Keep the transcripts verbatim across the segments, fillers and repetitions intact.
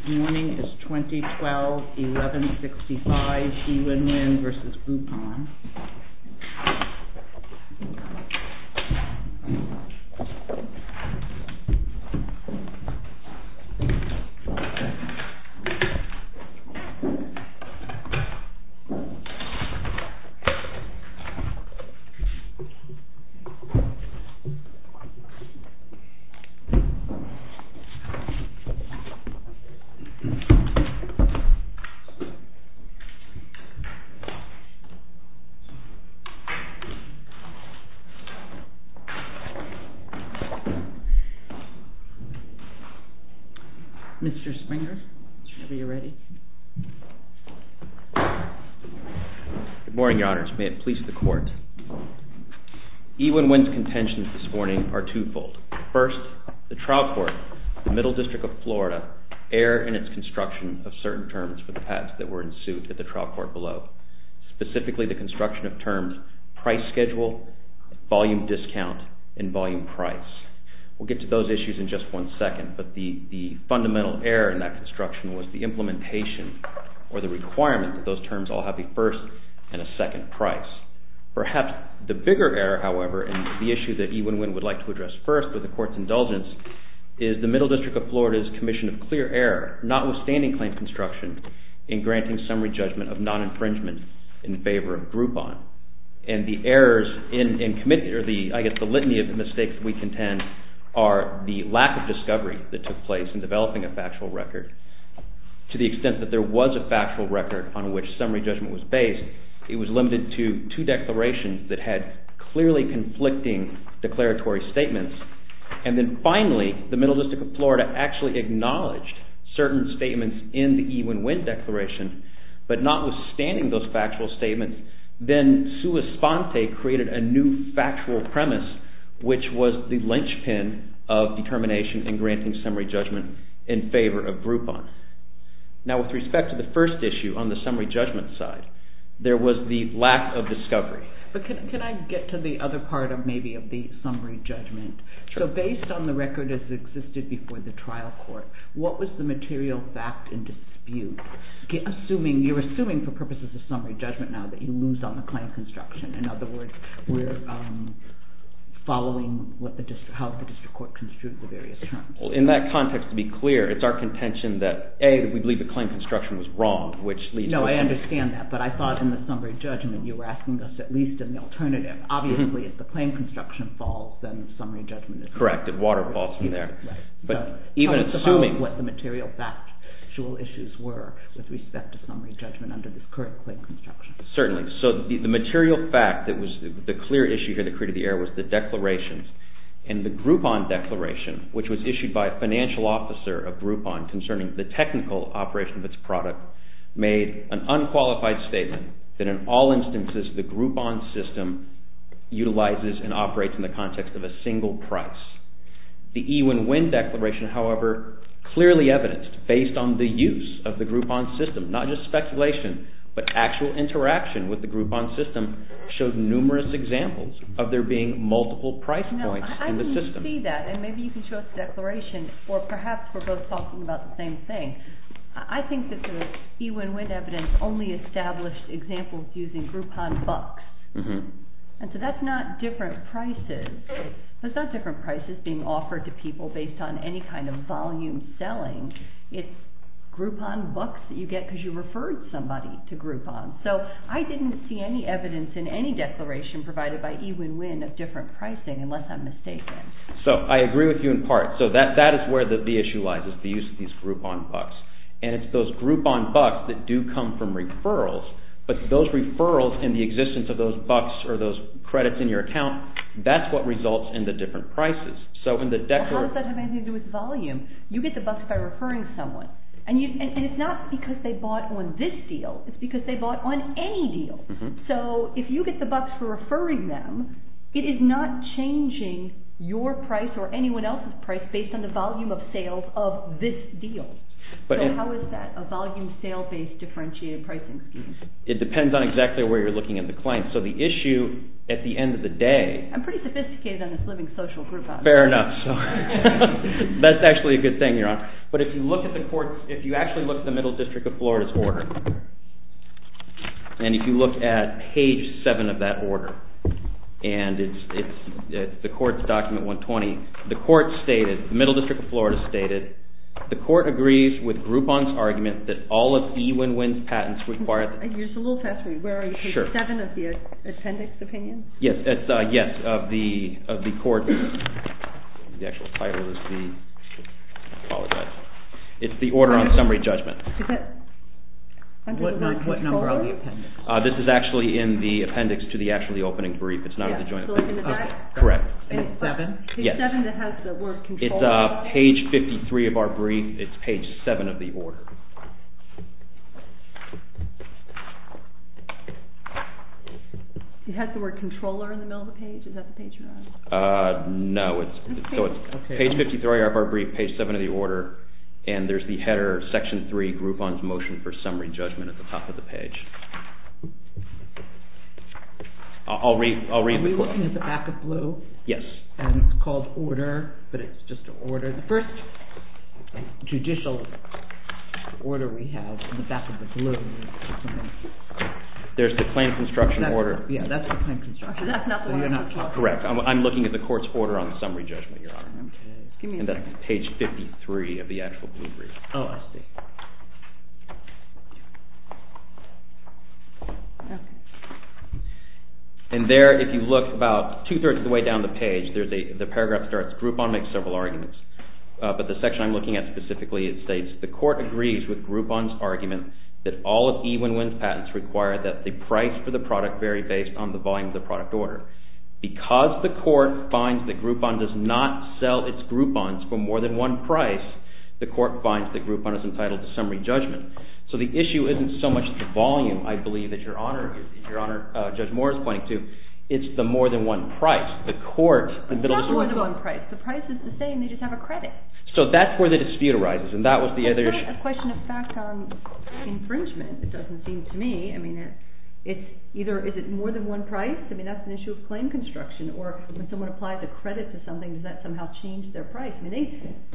morning is twenty twelve eleven sixty-five eWinWin versus Groupon. Mister Springer, whenever you're ready. Good morning, Your Honors. May it please the Court. eWinWin's contentions this morning are twofold. First, the trial court, the Middle District of Florida, erred in its construction of certain terms for the patents that were in suit at the trial court below, specifically the construction of terms price schedule, volume discount, and volume price. We'll get to those issues in just one second, but the, the fundamental error in that construction was the implementation or the requirement that those terms all have a first and a second price. Perhaps the bigger error, however, and the issue that eWinWin would like to address first with the Court's indulgence, is the Middle District of Florida's commission of clear error, notwithstanding claim construction, in granting summary judgment of non-infringement in favor of Groupon. And the errors in, in committee, or the, I guess the litany of the mistakes that we contend are the lack of discovery that took place in developing a factual record. To the extent that there was a factual record on which summary judgment was based, it was limited to two declarations that had clearly conflicting declaratory statements. And then finally, the Middle District of Florida actually acknowledged certain statements in the eWinWin declaration, but notwithstanding those factual statements, then sua sponte created a new factual premise, which was the linchpin of determination in granting summary judgment in favor of Groupon. Now, with respect to the first issue on the summary judgment side, there was the lack of discovery. But can, can I get to the other part of maybe of the summary judgment? Sure. So based on the record as it existed before the trial court, what was the material fact in dispute? Assuming, you're assuming for purposes of summary judgment now that you lose on the claim construction. In other words, we're um, following what the district, how the district court construed the various terms. Well, in that context, to be clear, it's our contention that, A, we believe the claim construction was wrong, which leads no, to... No, I understand that, but I thought in the summary judgment you were asking us at least in the alternative. Obviously, mm-hmm. if the claim construction falls, then summary judgment is... Correct, it waterfalls from there. Right. But so even tell us assuming... about what the material factual issues were with respect to summary judgment under this current claim construction. Certainly. So the, the material fact that was the, the clear issue here that created the error was the declarations. And the Groupon declaration, which was issued by a financial officer of Groupon concerning the technical operation of its product, made an unqualified statement that in all instances the Groupon system utilizes and operates in the context of a single price. The eWinWin declaration, however, clearly evidenced, based on the use of the Groupon system, not just speculation, but actual interaction with the Groupon system, showed numerous examples of there being multiple price points no, I, in the I system. I see that, and maybe you can show us the declaration, or perhaps we're both talking about the same thing. I think that the eWinWin evidence only established examples using Groupon bucks. Mm-hmm. And so that's not different prices. That's not different prices being offered to people based on any kind of volume selling. It's Groupon bucks that you get because you referred somebody to Groupon. So I didn't see any evidence in any declaration provided by eWinWin of different pricing, unless I'm mistaken. So I agree with you in part. So that, that is where the, the issue lies, is the use of these Groupon bucks. And it's those Groupon bucks that do come from referrals, but those referrals and the existence of those bucks or those credits in your account, that's what results in the different prices. So in the declaration... Well, how does that have anything to do with volume? You get the bucks by referring someone. And, you, and, and it's not because they bought on this deal, it's because they bought on any deal. Mm-hmm. So if you get the bucks for referring them, it is not changing your price or anyone else's price based on the volume of sales of this deal. But so it, how is that a volume sale-based differentiated pricing scheme? It depends on exactly where you're looking at the claim. So the issue at the end of the day... I'm pretty sophisticated on this living social group. Fair enough. So that's actually a good thing, Your Honor. But if you look at the court, if you actually look at the Middle District of Florida's order, and if you look at page seven of that order, and it's, it's, it's the court's document one twenty, the court stated, the Middle District of Florida stated, the court agrees with Groupon's argument that all of eWin-Win's patents require... You're just a little fast. Where are you? Page sure. seven of the appendix opinion? Yes, it's, uh, yes, of the of the court. The actual title is the... I apologize. It's the order on summary judgment. Is that... What, num- what number on the appendix? Uh, this is actually in the appendix to the actually opening brief. It's not yeah, in the joint so appendix. Like in the back? Okay. Correct. And it's seven? Page yes. seven that has the word control. It's uh, page fifty-three of our brief. It's page seven of the order. It has the word controller in the middle of the page. Is that the page you're on? Uh, no, it's so it's okay. page fifty-three of our brief, page seven of the order. And there's the header, section three, Groupon's motion for summary judgment at the top of the page. I'll, I'll read. I'll read. Are we the looking at the back of blue? Yes. And it's called order, but it's just an order. The first judicial order we have in the back of the blue. There's the claim construction that's, order. Yeah, that's the claim construction. So that's not the so one. You're not talking. Correct. I'm, I'm looking at the court's order on summary judgment, Your Honor. Okay. Give me a and that's second. page fifty-three of the actual blue brief. Oh, I see. Okay. And there, if you look about two-thirds of the way down the page, there's a, the paragraph starts, Groupon makes several arguments. Uh, but the section I'm looking at specifically, it states, the court agrees with Groupon's argument that all of eWin-Win's patents require that the price for the product vary based on the volume of the product order. Because the court finds that Groupon does not sell its Groupons for more than one price, the court finds that Groupon is entitled to summary judgment. So the issue isn't so much the volume, I believe, that Your Honor, Your Honor, uh, Judge Moore is pointing to. It's the more than one price. The court, the it's middle not more than one price. The price is the same. They just have a credit. So that's where the dispute arises, and that was the It's other not issue. a question of fact on infringement. It doesn't seem to me. I mean, it, it's either is it more than one price? I mean, that's an issue of claim construction. Or when someone applies a credit to something, does that somehow change their price? I mean, they,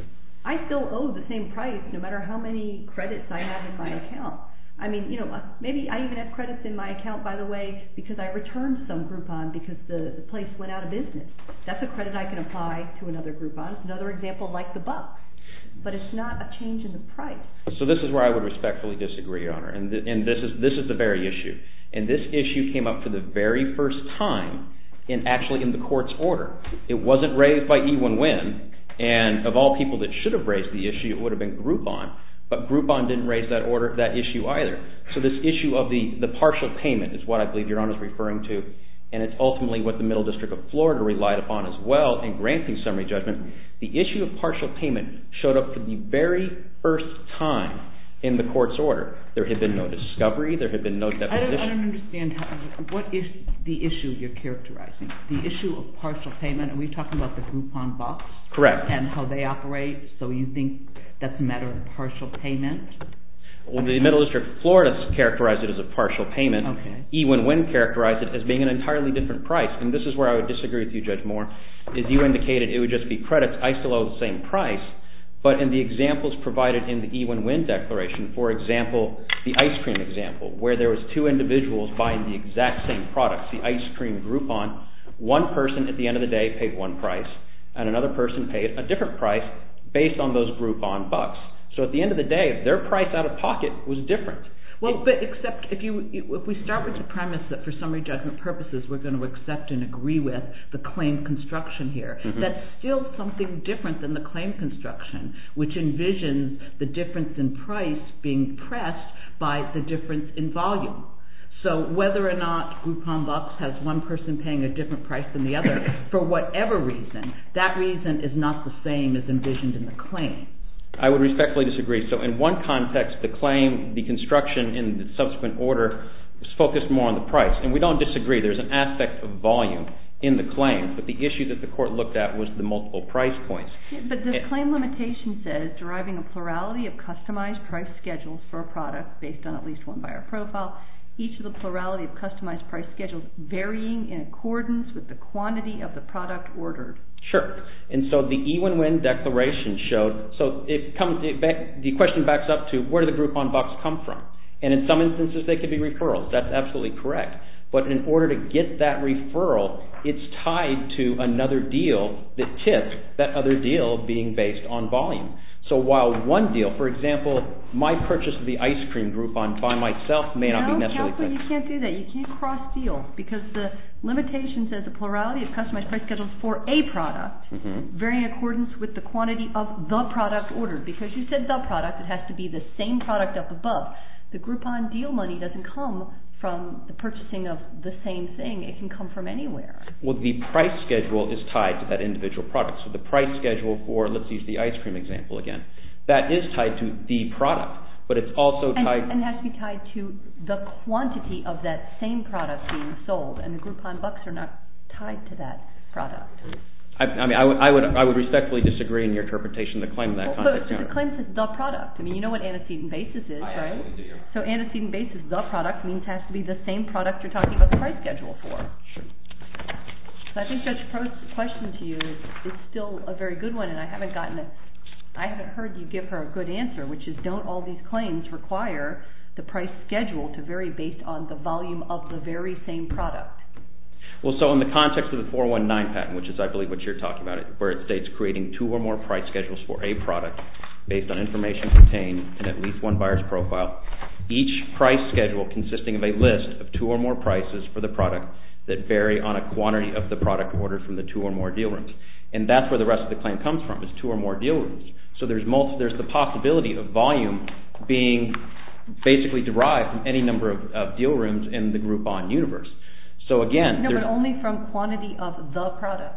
I still owe the same price no matter how many credits I have in my account. I mean, you know, maybe I even have credits in my account, by the way, because I returned some Groupon because the, the place went out of business. That's a credit I can apply to another Groupon. It's another example like the bucks. But it's not a change in the price. So this is where I would respectfully disagree, Your Honor, and, th- and this is this is the very issue. And this issue came up for the very first time in actually in the court's order. It wasn't raised by eWin-Win, and of all people that should have raised the issue, it would have been Groupon. But Groupon didn't raise that order, that issue either. So this issue of the, the partial payment is what I believe Your Honor is referring to, and it's ultimately what the Middle District of Florida relied upon as well in granting summary judgment. The issue of partial payment showed up for the very first time in the court's order. There had been no discovery, there had been no deposition. I don't, I don't understand how, what is the issue you're characterizing? The issue of partial payment, are we talking about the Groupon box? Correct. And how they operate, so you think that's a matter of partial payment? Well, the Middle District of Florida characterized it as a partial payment. Okay. eWin-Win characterized it as being an entirely different price. And this is where I would disagree with you, Judge Moore. As you indicated, it would just be credits. I still owe the same price. But in the examples provided in the eWin-Win declaration, for example, the ice cream example, where there was two individuals buying the exact same products, the ice cream Groupon, one person at the end of the day paid one price, and another person paid a different price based on those Groupon bucks. So at the end of the day, their price out of pocket was different. Well, but except if you if we start with the premise that for summary judgment purposes we're going to accept and agree with the claim construction here, mm-hmm. that's still something different than the claim construction, which envisions the difference in price being pressed by the difference in volume. So whether or not Groupon Bucks has one person paying a different price than the other, for whatever reason, that reason is not the same as envisioned in the claim. I would respectfully disagree. So in one context, the claim, the construction in the subsequent order was focused more on the price. And we don't disagree. There's an aspect of volume in the claim, but the issue that the court looked at was the multiple price points. Yeah, but the and, claim limitation says deriving a plurality of customized price schedules for a product based on at least one buyer profile, each of the plurality of customized price schedules varying in accordance with the quantity of the product ordered. Sure. And so the E-win-win declaration showed, so it comes, it back, the question backs up to where do the Groupon bucks come from? And in some instances they could be referrals. That's absolutely correct. But in order to get that referral, it's tied to another deal that tips that other deal being based on volume. So while one deal, for example, my purchase of the ice cream Groupon by myself may not no, be necessarily... No, you can't do that. You can't cross-deal because the limitation says a plurality of customized price schedules for a product mm-hmm. varying in accordance with the quantity of the product ordered. Because you said the product, it has to be the same product up above. The Groupon deal money doesn't come from the purchasing of the same thing. It can come from anywhere. Well, the price schedule is tied to that individual product. So the price schedule for, let's use the ice cream example again, that is tied to the product, but it's also and, tied... And it has to be tied to the quantity of that same product being sold, and the Groupon bucks are not tied to that product. I, I mean, I would, I would, I would respectfully disagree in your interpretation of the claim in that well, context. But the claim says the product. I mean, you know what antecedent basis is, I right? absolutely do. So antecedent basis, the product, means it has to be the same product you're talking about the price schedule for. Sure. So I think Judge Prost's question to you is, is still a very good one, and I haven't gotten it. I haven't heard you give her a good answer, which is don't all these claims require the price schedule to vary based on the volume of the very same product? Well, so in the context of the four one nine patent, which is, I believe, what you're talking about, where it states creating two or more price schedules for a product based on information contained in at least one buyer's profile, each price schedule consisting of a list of two or more prices for the product that vary on a quantity of the product ordered from the two or more deal rooms. And that's where the rest of the claim comes from, is two or more deal rooms. So there's multi, there's the possibility of volume being basically derived from any number of, of deal rooms in the Groupon universe. So again, no, but only from quantity of the product.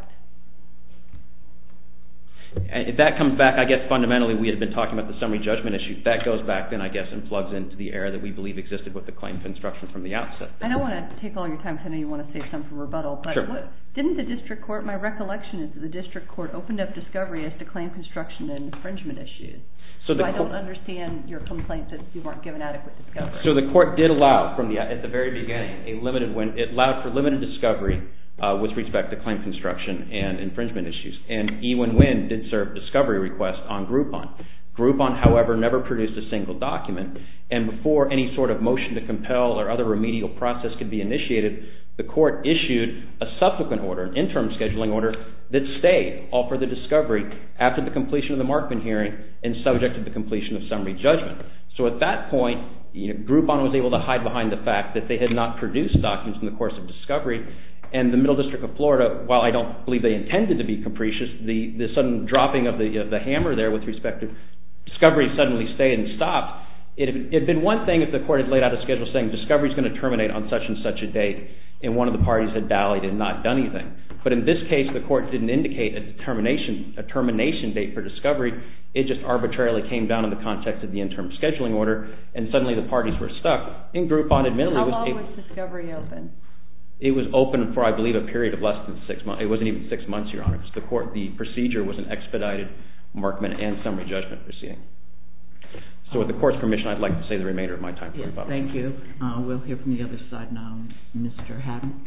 And if that comes back, I guess fundamentally we had been talking about the summary judgment issue. That goes back then, I guess, and plugs into the error that we believe existed with the claim construction from the outset. I don't want to take all your time because I know you want to save some for rebuttal, but sure. what, didn't the district court, my recollection is that the district court opened up discovery as to claim construction and infringement issues. So, so I don't understand your complaint that you weren't given adequate discovery. So the court did allow, from the at the very beginning, a limited when it allowed for limited discovery uh, with respect to claim construction and infringement issues. And E-win-win did serve discovery requests on Groupon. Groupon, however, never produced a single document, and before any sort of motion to compel or other remedial process could be initiated, the court issued a subsequent order, an interim scheduling order, that stayed all further discovery after the completion of the Markman hearing and subject to the completion of summary judgment. So at that point, you know, Groupon was able to hide behind the fact that they had not produced documents in the course of discovery, and the Middle District of Florida, while I don't believe they intended to be capricious, the, the sudden dropping of the, uh, the hammer there with respect to discovery suddenly stayed and stopped. It had, it had been one thing if the court had laid out a schedule saying discovery is going to terminate on such and such a date, and one of the parties had dallied and not done anything. But in this case, the court didn't indicate a determination, a termination date for discovery. It just arbitrarily came down in the context of the interim scheduling order, and suddenly the parties were stuck. And Groupon admittedly How was... long able, was discovery open? It was open for, I believe, a period of less than six months. It wasn't even six months, Your Honor, because the court, the procedure was an expedited Markman and summary judgment proceeding. So with the court's permission, I'd like to say the remainder of my time. Yes, thank you. Uh, we'll hear from the other side now. Mister Haddon.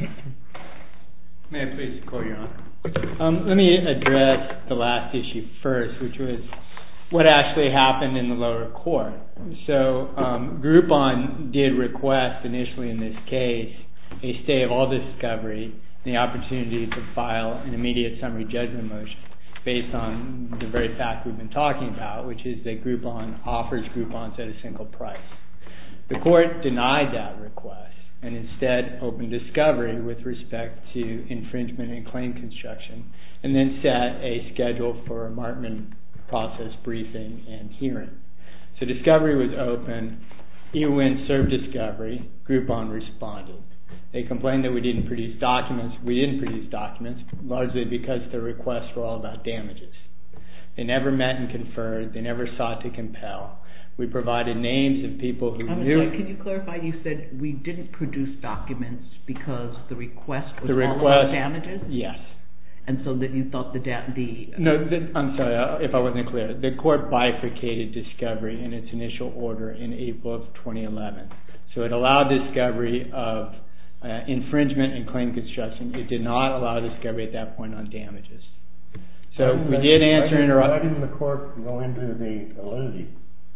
May I please call Your Honor? Um, let me address the last issue first, which was what actually happened in the lower court. So um, Groupon did request initially in this case a stay of all discovery and the opportunity to file an immediate summary judgment motion based on the very fact we've been talking about, which is that Groupon offers Groupons at a single price. The court denied that request and instead opened discovery with respect to infringement and claim construction, and then set a schedule for a Markman process briefing and hearing. So discovery was open. E-win served discovery. Groupon responded. They complained that we didn't produce documents. We didn't produce documents, largely because the requests were all about damages. They never met and conferred. They never sought to compel. We provided names of people who I'm knew. sorry, can you clarify? You said we didn't produce documents because the request was the request, all about damages? Yes. And so that you thought the... Da- the No, the, I'm sorry if I wasn't clear. The court bifurcated discovery in its initial order in April of twenty eleven. So it allowed discovery of uh, infringement and claim construction. It did not allow discovery at that point on damages. So we why did answer... Why didn't the court go into the validity?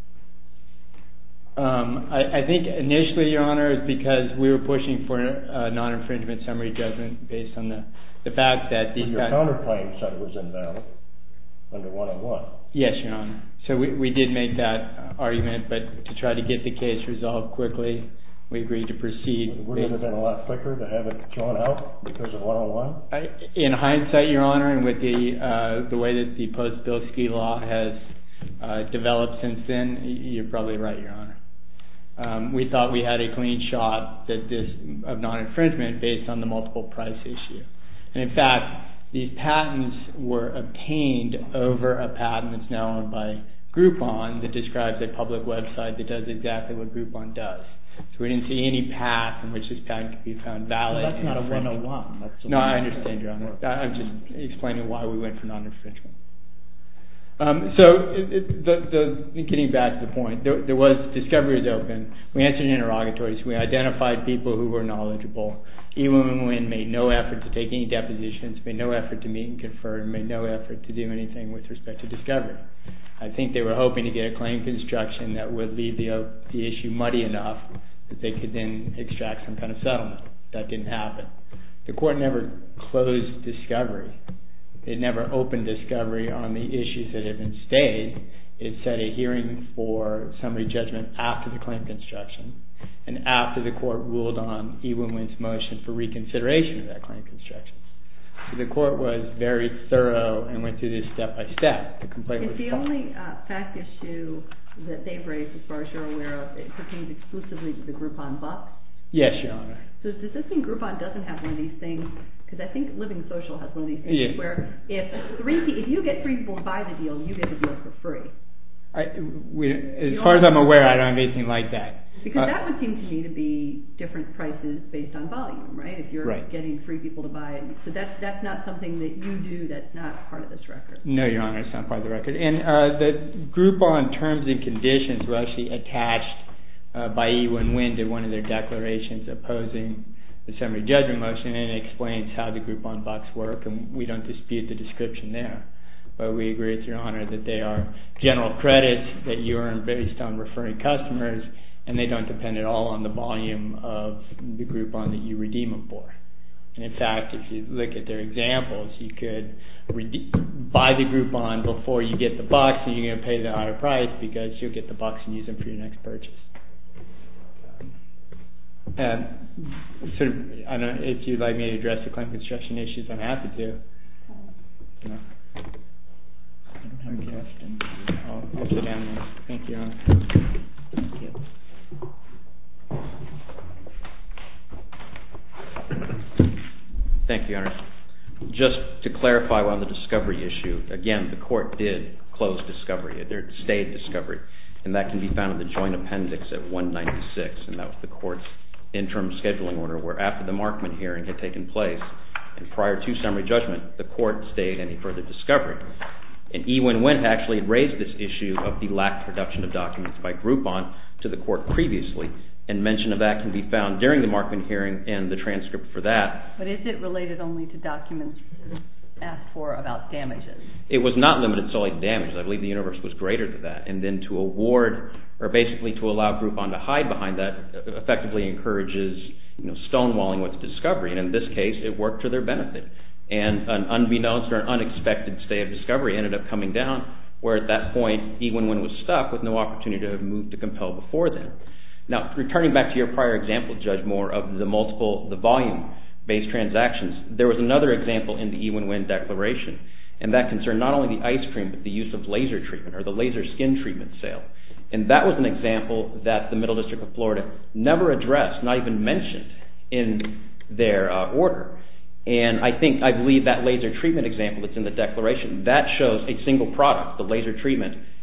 Um, I, I think initially, Your Honor, is because we were pushing for a non-infringement summary judgment based on the, the fact that these... Well, your counterclaim said it was invalid under one oh one. Yes, Your Honor. So we, we did make that uh, argument, but to try to get the case resolved quickly, we agreed to proceed. Wouldn't it have been a lot quicker to have it thrown out because of one oh one? I, in hindsight, Your Honor, and with the uh, the way that the post-Bilski law has uh, developed since then, you're probably right, Your Honor. Um, we thought we had a clean shot that this of non-infringement based on the multiple price issue. And in fact, these patents were obtained over a patent that's now owned by Groupon that describes a public website that does exactly what Groupon does. So we didn't see any path in which this patent could be found valid. Well, that's not a one oh one. That's a no, I understand, Your Honor. I'm just explaining why we went for non-infringement. Um, so, it, it, the, the, getting back to the point, there, there was discovery was open. We answered interrogatories. We identified people who were knowledgeable. eWin made no effort to take any depositions, made no effort to meet and confer, made no effort to do anything with respect to discovery. I think they were hoping to get a claim construction that would leave the, the issue muddy enough that they could then extract some kind of settlement. That didn't happen. The court never closed discovery. It never opened discovery on the issues that had been stayed. It set a hearing for summary judgment after the claim construction and after the court ruled on eWin's motion for reconsideration of that claim construction. So the court was very thorough and went through this step by step. The complaint was Is the filed. only uh, fact issue that they've raised, as far as you're aware of, it pertains exclusively to the Groupon box? Yes, Your Honor. So does this mean Groupon doesn't have one of these things? Because I think Living Social has one of these things Yeah. where if three, if you get three people to buy the deal, you get the deal for free. I, we, as far as I'm aware, I don't have anything like that. Because uh, that would seem to me to be different prices based on volume, right? If you're right. getting three people to buy it. So that's, that's not something that you do that's not part of this record. No, Your Honor, it's not part of the record. And uh, the Groupon terms and conditions were actually attached uh, by eWin to one of their declarations opposing the summary judgment motion, and it explains how the Groupon box work, and we don't dispute the description there. But we agree with Your Honor that they are general credits that you earn based on referring customers, and they don't depend at all on the volume of the Groupon that you redeem them for. And in fact, if you look at their examples, you could rede- buy the Groupon before you get the bucks, and you're going to pay the higher price because you'll get the bucks and use them for your next purchase. And sort of, I don't know if you'd like me to address the claim construction issues, I'm happy to. No. I don't have any questions. I'll, I'll sit down now. Thank you, Your Honor. Thank you. Thank you, Your Honor. Just to clarify on the discovery issue, again, the court did close discovery. It stayed discovery, and that can be found in the joint appendix at one ninety-six, and that was the court's interim scheduling order, where after the Markman hearing had taken place and prior to summary judgment, the court stayed any further discovery. And eWin actually had raised this issue of the lack of production of documents by Groupon to the court previously, and mention of that can be found during the Markman hearing and the transcript for that. But is it related only to documents asked for about damages? It was not limited solely to damages. I believe the universe was greater than that. And then to award, or basically to allow Groupon to hide behind that, effectively encourages, you know, stonewalling with discovery. And in this case, it worked to their benefit. And an unbeknownst or an unexpected stay of discovery ended up coming down, where at that point, eWin was stuck with no opportunity to have moved to compel before then. Now, returning back to your prior example, Judge Moore, of the multiple, the volume-based transactions, there was another example in the eWin declaration, and that concerned not only the ice cream, but the use of laser treatment, or the laser skin treatment sale. And that was an example that the Middle District of Florida never addressed, not even mentioned in their uh, order. And I think, I believe that laser treatment example that's in the declaration, that shows a single product, the laser treatment,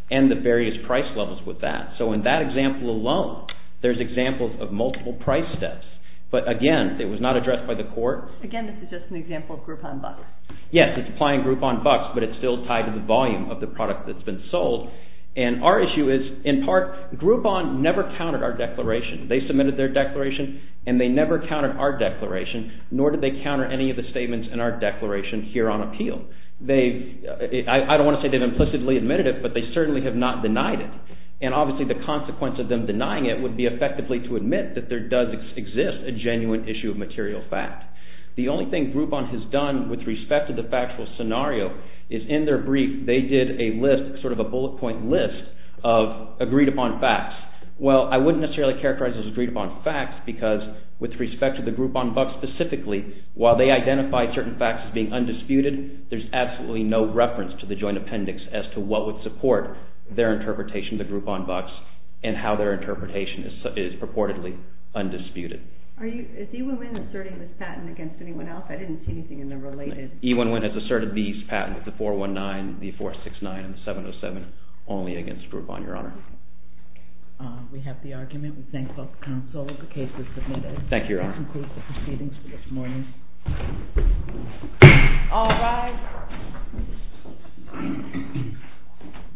and the various price levels with that. So in that example alone, there's examples of multiple price steps. But again, it was not addressed by the court. Again, this is just an example of Groupon bucks. Yes, it's applying Groupon bucks, but it's still tied to the volume of the product that's been sold. And our issue is, in part, Groupon never countered our declaration. They submitted their declaration, and they never countered our declaration, nor did they counter any of the statements in our declaration here on appeal. They've, I, I don't want to say they've implicitly admitted it, but they certainly have not denied it. And obviously the consequence of them denying it would be effectively to admit that there does ex- exist a genuine issue of material fact. The only thing Groupon has done with respect to the factual scenario is in their brief, they did a list, sort of a bullet point list of agreed upon facts. Well, I wouldn't necessarily characterize those agreed upon facts because with respect to the Groupon bucks specifically, while they identified certain facts as being undisputed, there's absolutely no reference to the joint appendix as to what would support their interpretation of the Groupon bucks and how their interpretation is, is purportedly undisputed. Are you, is eWin-Win asserting this patent against anyone else? I didn't see anything in the related. eWin-Win has asserted these patents, the four one nine, the four six nine, and the seven oh seven, only against Groupon, Your Honor. Uh, we have the argument. We thank both counsel. The case is submitted. Thank you, Your Honor. That concludes the proceedings for this morning. All rise.